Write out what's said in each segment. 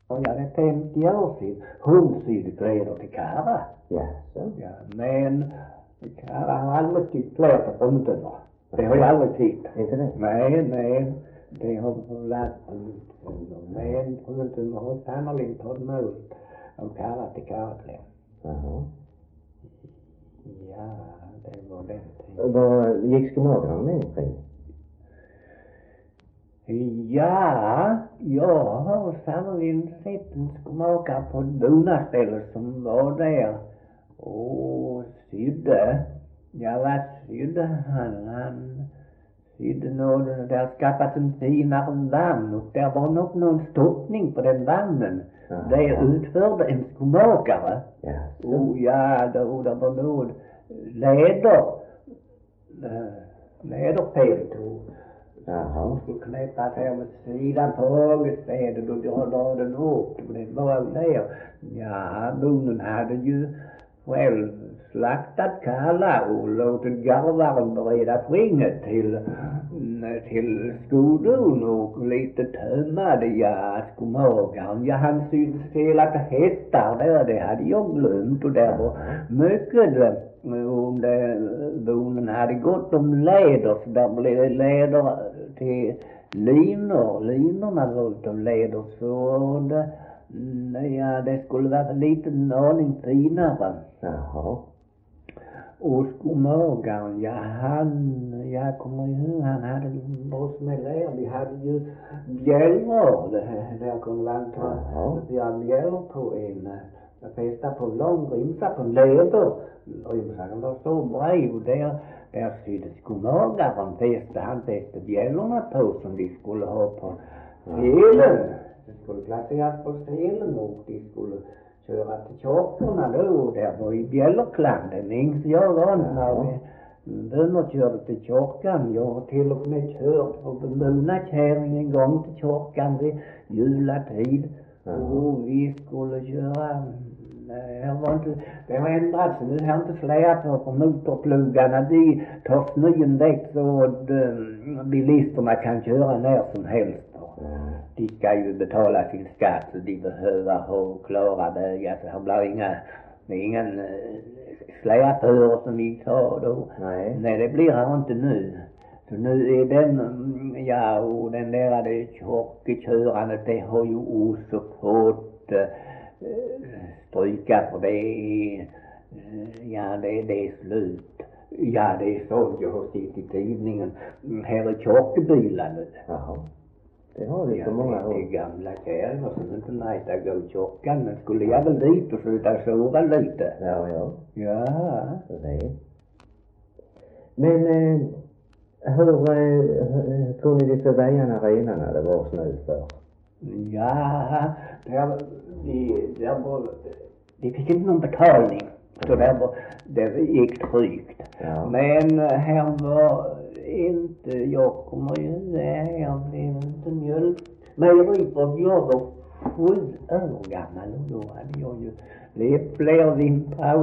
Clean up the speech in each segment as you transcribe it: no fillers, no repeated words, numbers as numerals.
Och jag är 50 år sedan. Hon sydde kläder till Kara. Ja, så. Ja, men Kara har aldrig sytt kläder på bruntorna. Det har jag aldrig tyckt. Inte det? Nej. Det har varit men bruntorna har sannolikt tagit emot av Kara till Kara-kläder. Jaha. Ja, det var den tiden. Vad gick skomakaren med omkring? Ja, jag har sannolikt sett en skomakare på ett bonaställe som var där och sydde. Ja, vad sydde han sydde någon, där skapat en finare vagn och där var nog någon stoppning på den vagnen. Det utförde en skomakare. Ja, så. Och ja, det var nog läderfält och Jaha. skulle knäppa sig med sidan på högerstädet och dra den upp. Det var där. Ja, bonden hade ju själv slaktat kalla och låtit garvaren bereda skinnet till skodon och lite tömmade. Ja, skomakaren. Ja, han syntes hela hästar där. Det hade jag glömt och där var mycket. Om bonden hade gått om läder så där blev det läder till linorna var utav läder så det skulle vara lite en aning finare. Jaha. Och skomakaren, jag kommer ihåg, han hade oss med läder, vi hade ju bjällror, där kunde man ta bjällror på fästa på en lång rimsa på en läder. Rimsan var så bred och där sydde skomakaren han fäste bjällrorna på som de skulle ha på selen. Det skulle placeras på selen och de skulle köra till kyrkorna då. Där var ju bjällerklang. Den minns jag var när bönder körde till kyrkan. Jag har till och med kört på bönakärring en gång till kyrkan vid julatid. Och vi skulle köra. Det har ändrats. Nu har inte släpat på motorplugarna. De tar snön väck så att bilisterna kan köra när som helst. De ska ju betala sin skatt så de behöver ha klara vägar. Så det blir ingen släpöre som vi tar då. Nej, det blir här inte nu. Så nu är och den där det tjockekörandet det har ju också fått stryka för det är slut. Ja, det är så jag har sett i tidningen. Här är tjockbilar nu. Jaha. Det har vi på många år. Det är gamla kärringar som inte nöjt att gå tjockan. Men skulle jag väl dit och sluta sova lite. Ja. Så det. Men hur kunde de för vägarna rena när det var snö för? Ja, de fick inte någon betalning. Så det gick tryggt. Ja. Men här var inte, jag kommer ju jag blev inte mejerifolk. Jag var 7 år gammal och då hade jag ju levt fler vintrar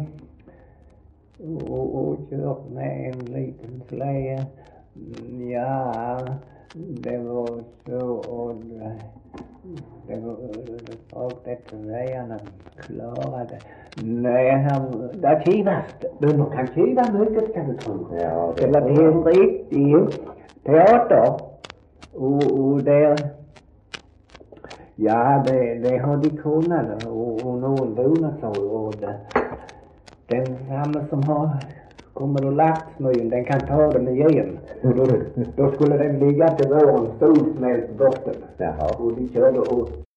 och kört med en liten släde. Ja, det var så och det var rakt efter vägarna klarade. Nej, där kivas det. Man kan kiva mycket kan du tro. Ja, det var en riktig teater. Och där, ja det har de kunnat och någon bonat så och den samma som har kommer och lagt snöjen, den kan ta den igen. Och då skulle den ligga till våren solsmält botten. Jaha. Och de körde och